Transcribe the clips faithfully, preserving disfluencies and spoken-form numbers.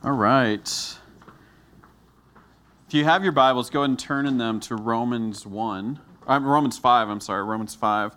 All right. If you have your Bibles, go ahead and turn in them to Romans one. Uh, Romans five, I'm sorry, Romans five.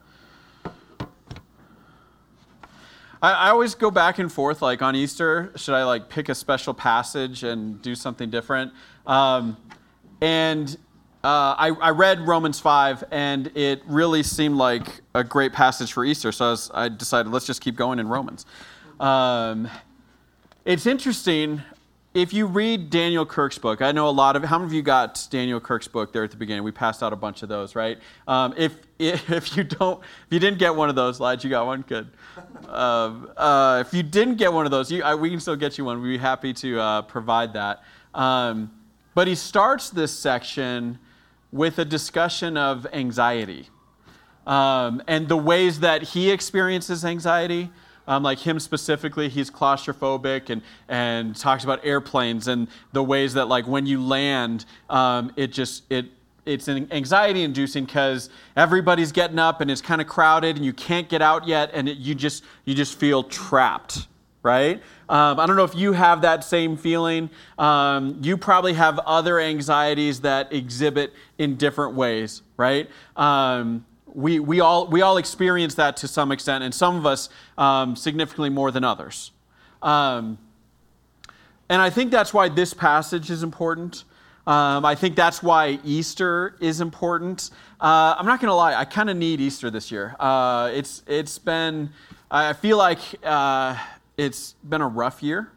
I, I always go back and forth, like on Easter, should I like pick a special passage and do something different? Um, and uh, I, I read Romans five, and it really seemed like a great passage for Easter, so I, was, I decided let's just keep going in Romans. Um, it's interesting. If you read Daniel Kirk's book, I know a lot of, how many of you got Daniel Kirk's book there at the beginning? We passed out a bunch of those, right? Um, if if you don't, if you didn't get one of those, Lige, you got one? Good. Um, uh, if you didn't get one of those, you, I, we can still get you one. We'd be happy to uh, provide that. Um, but he starts this section with a discussion of anxiety um, and the ways that he experiences anxiety. Um, like him specifically, he's claustrophobic and, and talks about airplanes and the ways that like when you land, um, it just it it's an anxiety inducing because everybody's getting up and it's kind of crowded and you can't get out yet and it, you just you just feel trapped, right? Um, I don't know if you have that same feeling. Um, you probably have other anxieties that exhibit in different ways, right? Um, We we all we all experience that to some extent, and some of us um, significantly more than others. Um, and I think that's why this passage is important. Um, I think that's why Easter is important. Uh, I'm not going to lie, I kind of need Easter this year. Uh, it's it's been I feel like uh, it's been a rough year.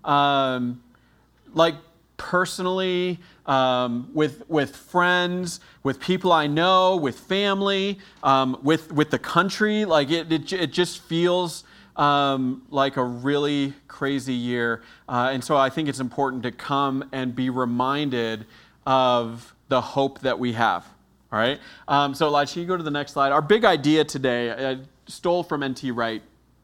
Um, like personally. Um, with with friends, with people I know, with family, um, with with the country, like it it, it just feels um, like a really crazy year, uh, and so I think it's important to come and be reminded of the hope that we have. All right. Um, so, Elijah, can you go to the next slide? Our big idea today, I stole from N T Wright.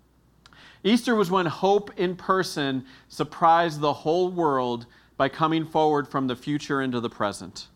Easter was when hope in person surprised the whole world by coming forward from the future into the present.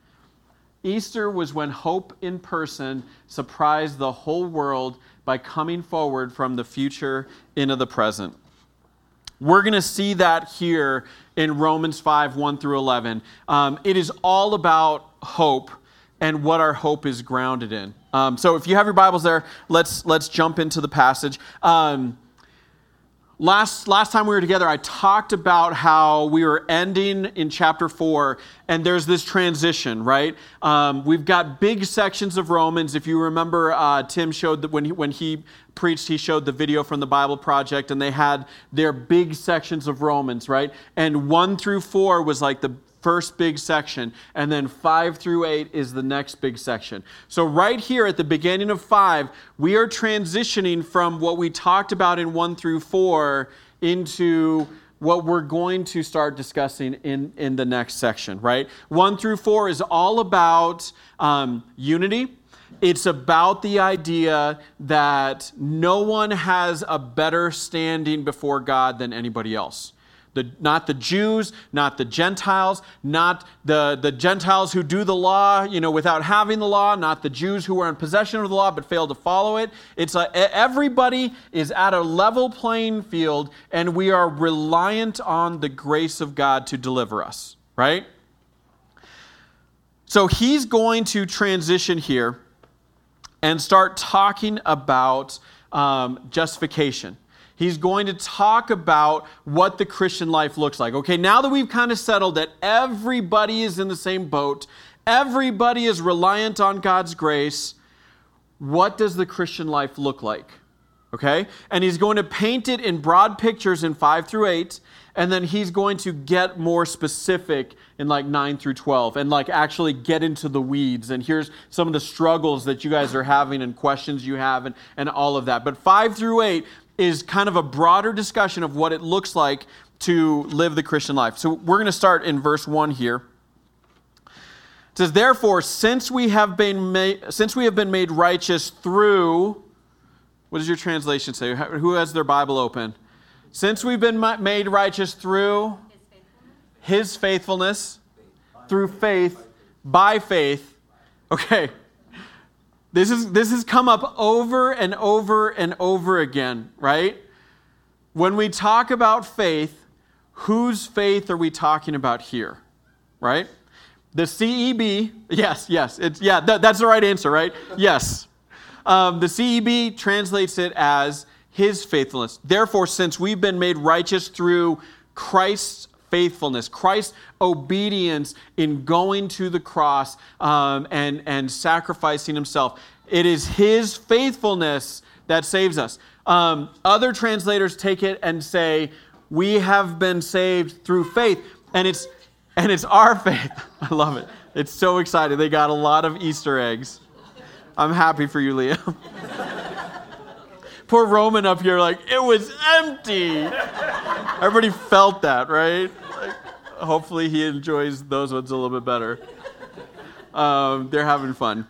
Easter was when hope in person surprised the whole world by coming forward from the future into the present. We're going to see that here in Romans five, one through eleven. Um, it is all about hope and what our hope is grounded in. Um, so if you have your Bibles there, let's let's jump into the passage. Um, Last last time we were together, I talked about how we were ending in chapter four, and there's this transition, right? Um, we've got big sections of Romans. If you remember, uh, Tim showed that when he, when he preached, he showed the video from the Bible Project, and they had their big sections of Romans, right? And one through four was like the first big section, and then five through eight is the next big section. So right here at the beginning of five, we are transitioning from what we talked about in one through four into what we're going to start discussing in, in the next section, right? One through four is all about um, unity. It's about the idea that no one has a better standing before God than anybody else. The, not the Jews, not the Gentiles, not the, the Gentiles who do the law, you know, without having the law, not the Jews who are in possession of the law but fail to follow it. It's a, everybody is at a level playing field, and we are reliant on the grace of God to deliver us, right? So he's going to transition here and start talking about um, justification. He's going to talk about what the Christian life looks like. Okay, now that we've kind of settled that everybody is in the same boat, everybody is reliant on God's grace, what does the Christian life look like? Okay, and he's going to paint it in broad pictures in five through eight, and then he's going to get more specific in like nine through twelve, and like actually get into the weeds. And here's some of the struggles that you guys are having and questions you have and, and all of that. But five through eight is kind of a broader discussion of what it looks like to live the Christian life. So we're going to start in verse one here. It says, "Therefore, since we have been made, since we have been made righteous through," what does your translation say? Who has their Bible open? Since we've been made righteous through His faithfulness, through faith, by faith. Okay. This is this has come up over and over and over again, right? When we talk about faith, whose faith are we talking about here? Right? The C E B, yes, yes, it's yeah, th- that's the right answer, right? Yes. Um, the C E B translates it as his faithfulness. Therefore, since we've been made righteous through Christ's faithfulness, Christ's obedience in going to the cross um, and, and sacrificing himself, it is his faithfulness that saves us. Um, other translators take it and say, we have been saved through faith. And it's and it's our faith. I love it. It's so exciting. They got a lot of Easter eggs. I'm happy for you, Liam. Poor Roman up here, like, it was empty. Everybody felt that, right? Like, hopefully he enjoys those ones a little bit better. Um, they're having fun.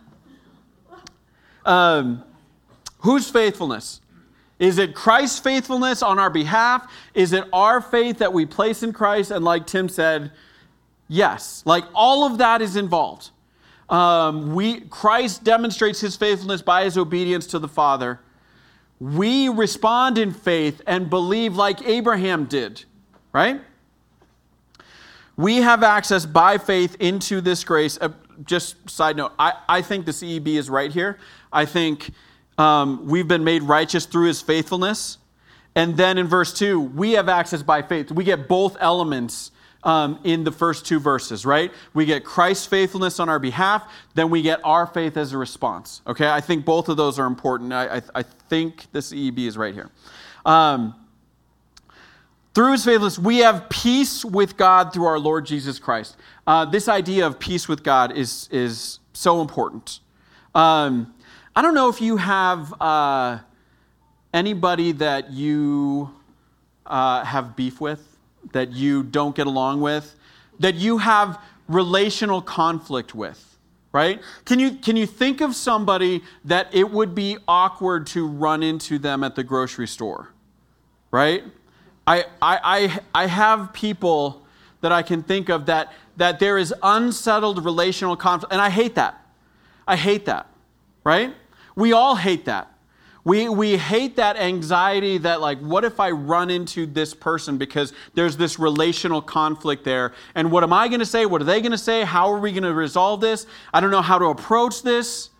Um, whose faithfulness? Is it Christ's faithfulness on our behalf? Is it our faith that we place in Christ? And like Tim said, yes. Like all of that is involved. Um, we Christ demonstrates his faithfulness by his obedience to the Father. We respond in faith and believe like Abraham did, right? We have access by faith into this grace. Uh, just side note, I, I think the C E B is right here. I think um, we've been made righteous through his faithfulness. And then in verse two, we have access by faith. We get both elements um, in the first two verses, right? We get Christ's faithfulness on our behalf, then we get our faith as a response. Okay, I think both of those are important. I, I, I think the C E B is right here. Um, through his faithfulness, we have peace with God through our Lord Jesus Christ. Uh, this idea of peace with God is, is so important. Um, I don't know if you have uh, anybody that you uh, have beef with, that you don't get along with, that you have relational conflict with, right? Can you can you think of somebody that it would be awkward to run into them at the grocery store, right? I I I, I have people that I can think of that that there is unsettled relational conflict, and I hate that. I hate that, right? We all hate that. We we hate that anxiety that, like, what if I run into this person because there's this relational conflict there? And what am I going to say? What are they going to say? How are we going to resolve this? I don't know how to approach this.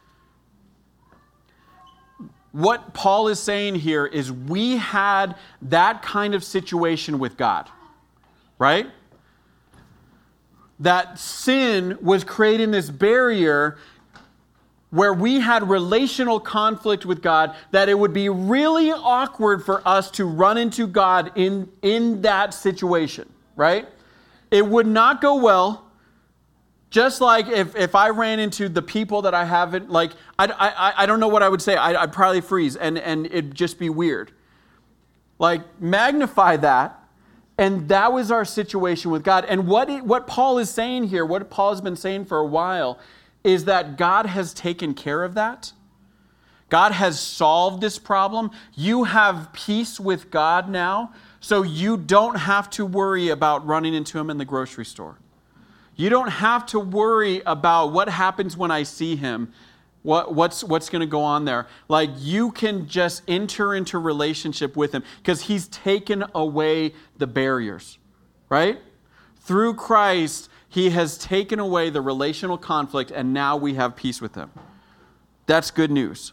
What Paul is saying here is we had that kind of situation with God, right? That sin was creating this barrier where we had relational conflict with God, that it would be really awkward for us to run into God in, in that situation, right? It would not go well. Just like if, if I ran into the people that I haven't, like, I, I, I don't know what I would say. I, I'd probably freeze and, and it'd just be weird. Like, magnify that. And that was our situation with God. And what it, what Paul is saying here, what Paul has been saying for a while, is that God has taken care of that. God has solved this problem. You have peace with God now, so you don't have to worry about running into him in the grocery store. You don't have to worry about what happens when I see him, what, what's, what's going to go on there. Like, you can just enter into relationship with him because he's taken away the barriers, right? Through Christ, he has taken away the relational conflict, and now we have peace with him. That's good news.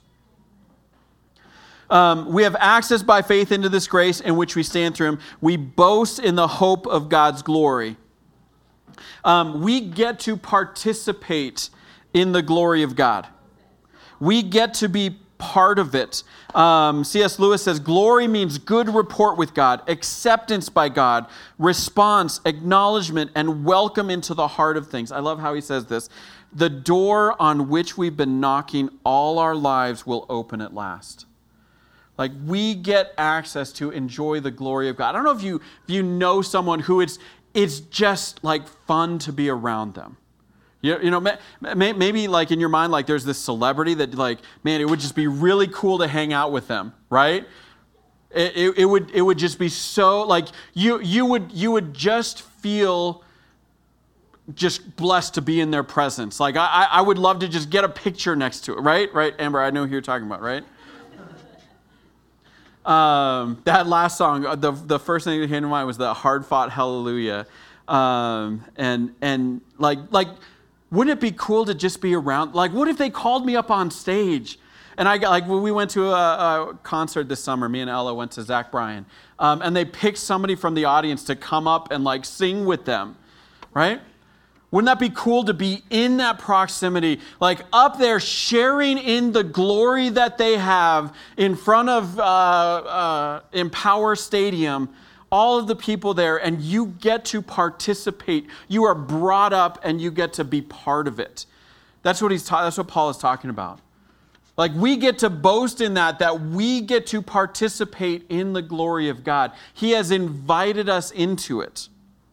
Um, we have access by faith into this grace in which we stand through him. We boast in the hope of God's glory. Um, we get to participate in the glory of God. We get to be part of it. Um, C S Lewis says, glory means good report with God, acceptance by God, response, acknowledgement, and welcome into the heart of things. I love how he says this. The door on which we've been knocking all our lives will open at last. Like, we get access to enjoy the glory of God. I don't know if you if you know someone who it's it's just like fun to be around them. You, you know, maybe like in your mind, like there's this celebrity that, like, man, it would just be really cool to hang out with them, right? It, it, it would it would just be so, like, you you would you would just feel just blessed to be in their presence. Like, I I would love to just get a picture next to it, right? Right, Amber, I know who you're talking about, right? Um, that last song, the the first thing that came to mind was the Hard Fought Hallelujah. Um, and and like like, wouldn't it be cool to just be around? Like, what if they called me up on stage? And I got, like, when we went to a, a concert this summer, me and Ella went to Zach Bryan, um, and they picked somebody from the audience to come up and like sing with them, right? Wouldn't that be cool to be in that proximity, like up there sharing in the glory that they have in front of uh, uh, Empower Stadium, all of the people there, and you get to participate. You are brought up and you get to be part of it. That's what he's ta- that's what Paul is talking about. Like, we get to boast in that, that we get to participate in the glory of God. He has invited us into it.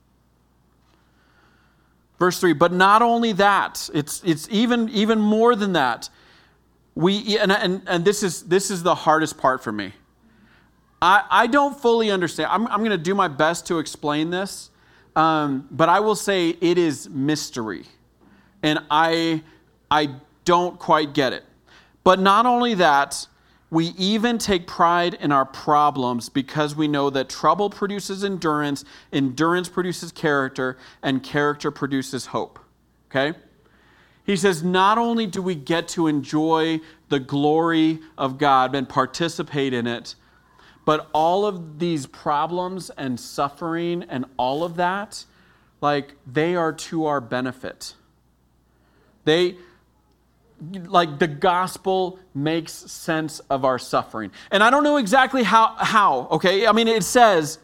Verse three, but not only that, it's it's even, even more than that. We and, and, and this is this is the hardest part for me. I, I don't fully understand. I'm, I'm going to do my best to explain this, um, but I will say it is mystery. And I I don't quite get it. But not only that, we even take pride in our problems because we know that trouble produces endurance, endurance produces character, and character produces hope. Okay? He says, not only do we get to enjoy the glory of God and participate in it, but all of these problems and suffering and all of that, like, they are to our benefit. They... Like, the gospel makes sense of our suffering. And I don't know exactly how, how, okay? I mean, it says,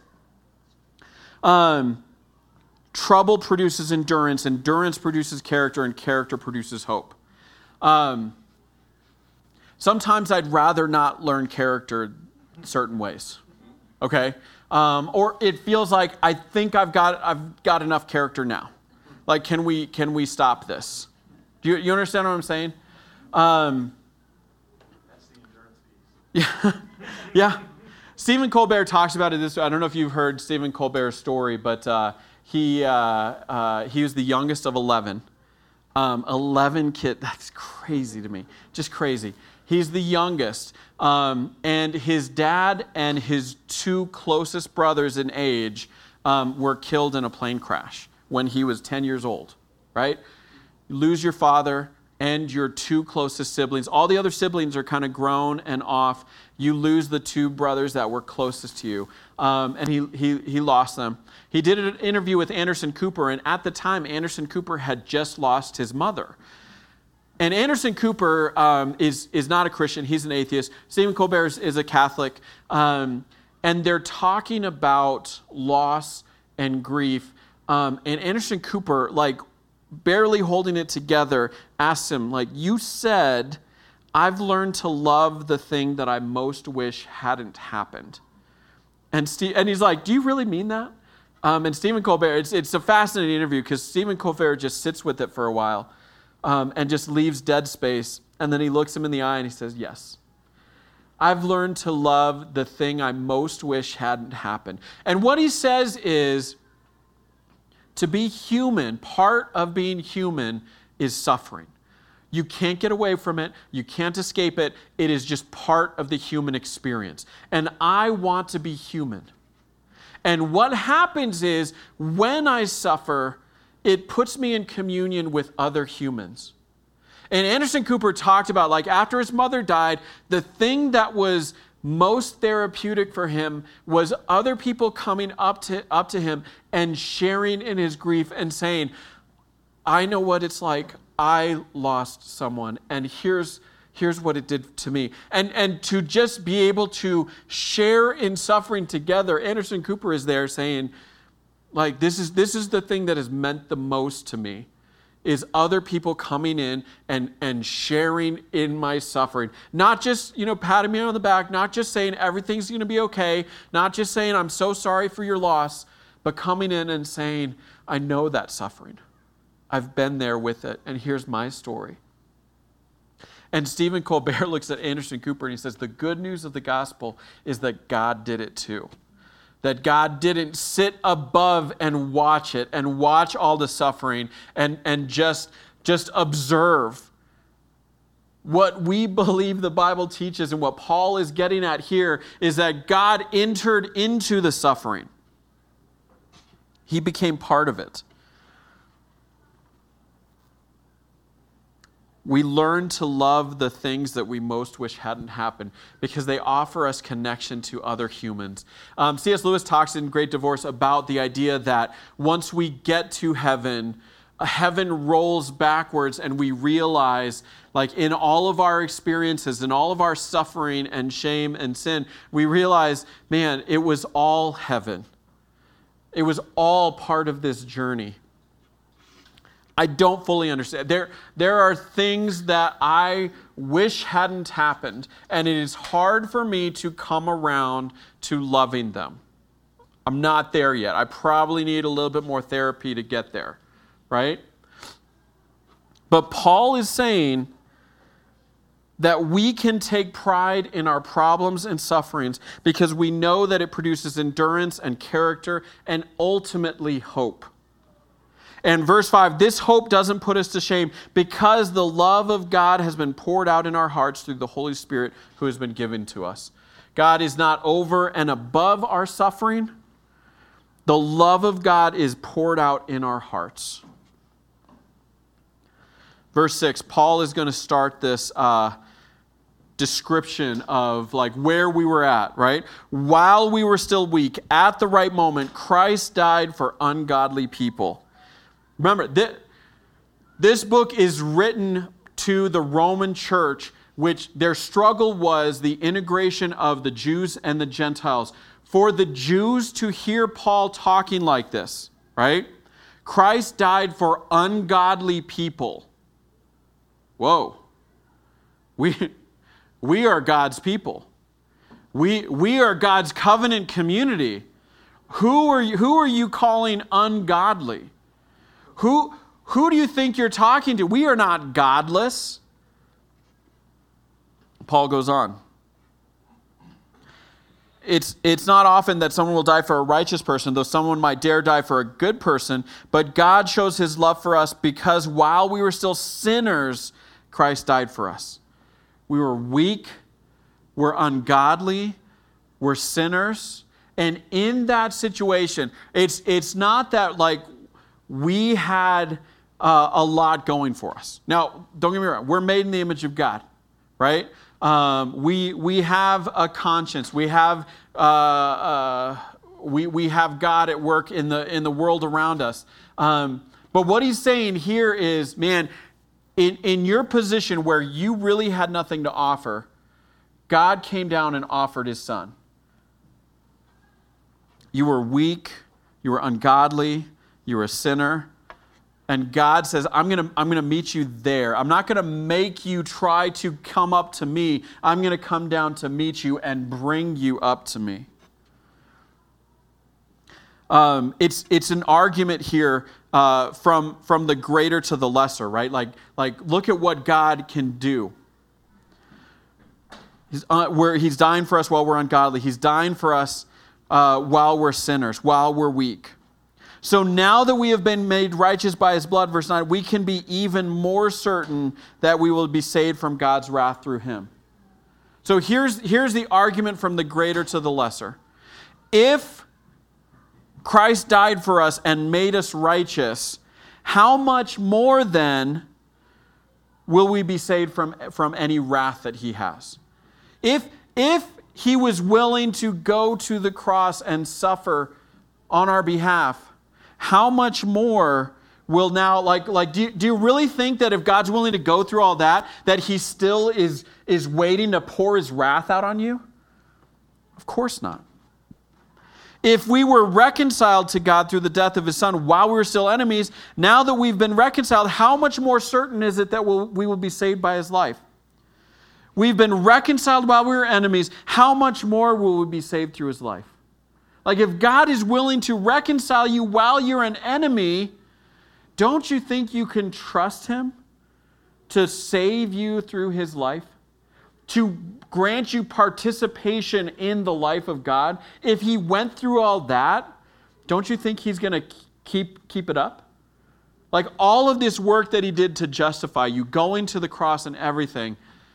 um, trouble produces endurance, endurance produces character, and character produces hope. Um, sometimes I'd rather not learn character certain ways, okay? Um, or it feels like I think I've got I've got enough character now. Like, can we can we stop this? Do you, you understand what I'm saying? Um, That's the endurance piece. Yeah, yeah. Stephen Colbert talks about it this way. I don't know if you've heard Stephen Colbert's story, but uh, he uh, uh, he was the youngest of eleven. Um, eleven kids. That's crazy to me. Just crazy. He's the youngest. Um, and his dad and his two closest brothers in age um, were killed in a plane crash when he was ten years old, right? You lose your father and your two closest siblings. All the other siblings are kind of grown and off. You lose the two brothers that were closest to you. Um, and he, he, he lost them. He did an interview with Anderson Cooper, and at the time, Anderson Cooper had just lost his mother. And Anderson Cooper um, is, is not a Christian. He's an atheist. Stephen Colbert is, is a Catholic. Um, and they're talking about loss and grief. Um, and Anderson Cooper, like, barely holding it together, asks him, like, you said, I've learned to love the thing that I most wish hadn't happened. And Steve, and he's like, do you really mean that? Um, and Stephen Colbert, it's, it's a fascinating interview because Stephen Colbert just sits with it for a while um, and just leaves dead space. And then he looks him in the eye and he says, yes. I've learned to love the thing I most wish hadn't happened. And what he says is, to be human, part of being human is suffering. You can't get away from it. You can't escape it. It is just part of the human experience. And I want to be human. And what happens is, when I suffer, it puts me in communion with other humans. And Anderson Cooper talked about, like, after his mother died, the thing that was most therapeutic for him was other people coming up to up to him and sharing in his grief and saying, I know what it's like. I lost someone, and here's here's what it did to me. And and to just be able to share in suffering together, Anderson Cooper is there saying, like, this is this is the thing that has meant the most to me, is other people coming in and, and sharing in my suffering. Not just, you know, patting me on the back, not just saying everything's going to be okay, not just saying I'm so sorry for your loss, but coming in and saying, I know that suffering. I've been there with it, and here's my story. And Stephen Colbert looks at Anderson Cooper and he says, the good news of the gospel is that God did it too. That God didn't sit above and watch it and watch all the suffering and, and just, just observe what we believe the Bible teaches and what Paul is getting at here is that God entered into the suffering. He became part of it. We learn to love the things that we most wish hadn't happened because they offer us connection to other humans. Um, C S Lewis talks in Great Divorce about the idea that once we get to heaven, heaven rolls backwards and we realize, like in all of our experiences and all of our suffering and shame and sin, we realize, man, it was all heaven. It was all part of this journey. I don't fully understand. There, there are things that I wish hadn't happened, and it is hard for me to come around to loving them. I'm not there yet. I probably need a little bit more therapy to get there, right? But Paul is saying that we can take pride in our problems and sufferings because we know that it produces endurance and character and ultimately hope. And verse five, this hope doesn't put us to shame because the love of God has been poured out in our hearts through the Holy Spirit who has been given to us. God is not over and above our suffering. The love of God is poured out in our hearts. Verse six, Paul is going to start this uh, description of like where we were at, right? While we were still weak, at the right moment, Christ died for ungodly people. Remember, th- this book is written to the Roman church, which their struggle was the integration of the Jews and the Gentiles. For the Jews to hear Paul talking like this, right? Christ died for ungodly people. Whoa. We, we are God's people. We, we are God's covenant community. Who are you, who are you calling ungodly? Who, who do you think you're talking to? We are not godless. Paul goes on. It's, it's not often that someone will die for a righteous person, though someone might dare die for a good person. But God shows his love for us because while we were still sinners, Christ died for us. We were weak, we're ungodly, we're sinners. And in that situation, it's, it's not that like, we had uh, a lot going for us. Now, don't get me wrong. We're made in the image of God, right? Um, we we have a conscience. We have uh, uh, we we have God at work in the in the world around us. Um, but what he's saying here is, man, in in your position where you really had nothing to offer, God came down and offered his Son. You were weak. You were ungodly. You're a sinner. And God says, I'm going to I'm going to meet you there. I'm not going to make you try to come up to me. I'm going to come down to meet you and bring you up to me. Um, it's it's an argument here uh, from, from the greater to the lesser, right? Like, like look at what God can do. He's, uh, where he's dying for us while we're ungodly. He's dying for us uh, while we're sinners, while we're weak. So now that we have been made righteous by his blood, verse nine, we can be even more certain that we will be saved from God's wrath through him. So here's, here's the argument from the greater to the lesser. If Christ died for us and made us righteous, how much more then will we be saved from, from any wrath that he has? If, if he was willing to go to the cross and suffer on our behalf, how much more will now, like, like do you, do you really think that if God's willing to go through all that, that he still is, is waiting to pour his wrath out on you? Of course not. If we were reconciled to God through the death of his Son while we were still enemies, now that we've been reconciled, how much more certain is it that we'll, we will be saved by his life? We've been reconciled while we were enemies. How much more will we be saved through his life? Like if God is willing to reconcile you while you're an enemy, don't you think you can trust him to save you through his life? To grant you participation in the life of God? If he went through all that, don't you think he's going to keep, keep it up? Like all of this work that he did to justify you, going to the cross and everything,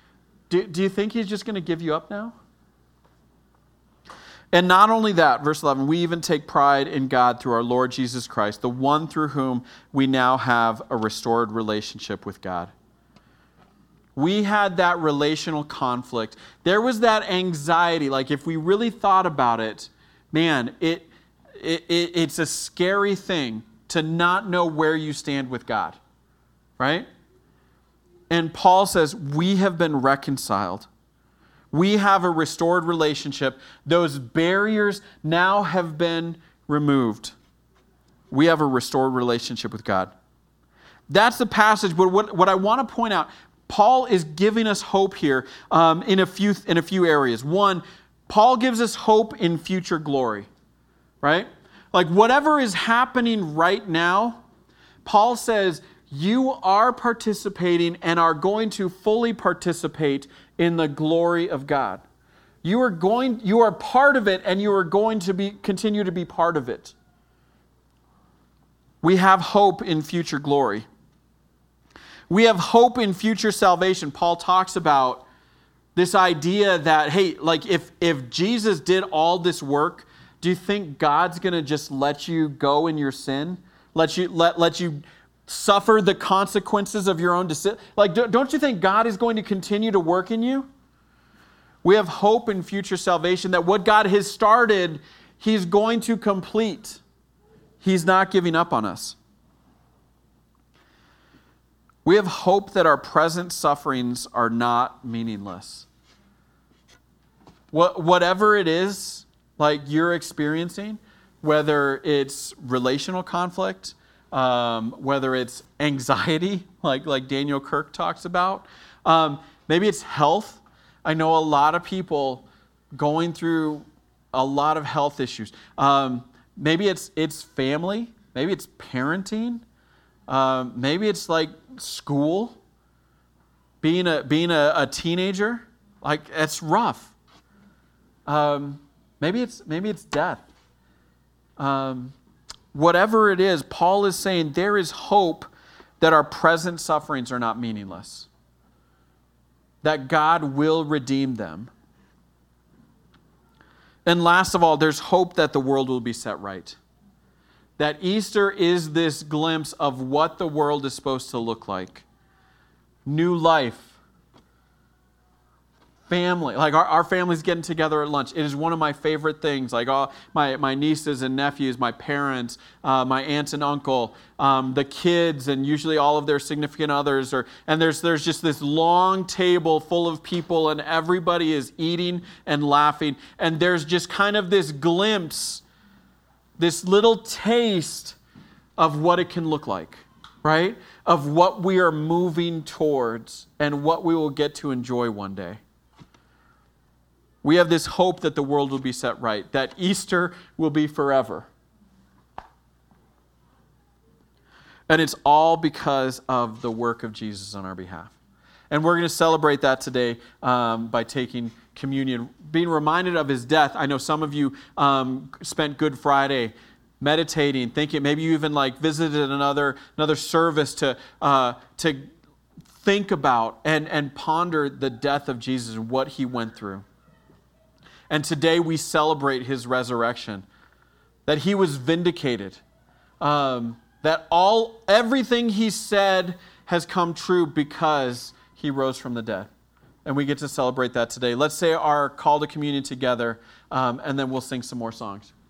Do, do you think he's just going to give you up now? And not only that, verse eleven, we even take pride in God through our Lord Jesus Christ, the one through whom we now have a restored relationship with God. We had that relational conflict. There was that anxiety. Like if we really thought about it, man, it, it, it it's a scary thing to not know where you stand with God, right? And Paul says, we have been reconciled. We have a restored relationship. Those barriers now have been removed. We have a restored relationship with God. That's the passage, but what, what I want to point out, Paul is giving us hope here um, in a few in a few areas. One, Paul gives us hope in future glory, right? Like whatever is happening right now, Paul says you are participating and are going to fully participate in the glory of God. You are going, you are part of it, and you are going to be continue to be part of it. We have hope in future glory. We have hope in future salvation. Paul talks about this idea that, hey, like if, if Jesus did all this work, do you think God's going to just let you go in your sin? Let you let, let you suffer the consequences of your own decision? Like, don't you think God is going to continue to work in you? We have hope in future salvation that what God has started, He's going to complete. He's not giving up on us. We have hope that our present sufferings are not meaningless. What, whatever it is, like you're experiencing, whether it's relational conflict, um, whether it's anxiety, like, like Daniel Kirk talks about, um, maybe it's health. I know a lot of people going through a lot of health issues. Um, maybe it's it's family. Maybe it's parenting. Um, maybe it's like school, being a being a, a teenager, like it's rough. Um, maybe it's maybe it's death. Um, whatever it is, Paul is saying there is hope that our present sufferings are not meaningless. That God will redeem them. And last of all, there's hope that the world will be set right. That Easter is this glimpse of what the world is supposed to look like. New life. Family. Like our, our family's getting together at lunch. It is one of my favorite things. Like all my, my nieces and nephews, my parents, uh, my aunts and uncle, um, the kids, and usually all of their significant others. Or, and there's, there's just this long table full of people and everybody is eating and laughing. And there's just kind of this glimpse, this little taste of what it can look like, right? Of what we are moving towards and what we will get to enjoy one day. We have this hope that the world will be set right, that Easter will be forever. And it's all because of the work of Jesus on our behalf. And we're going to celebrate that today um, by taking communion, being reminded of His death. I know some of you um, spent Good Friday meditating, thinking, maybe you even like visited another another service to uh, to think about and, and ponder the death of Jesus and what He went through. And today we celebrate His resurrection, that He was vindicated, um, that all everything He said has come true because He rose from the dead. And we get to celebrate that today. Let's say our call to communion together, um, and then we'll sing some more songs.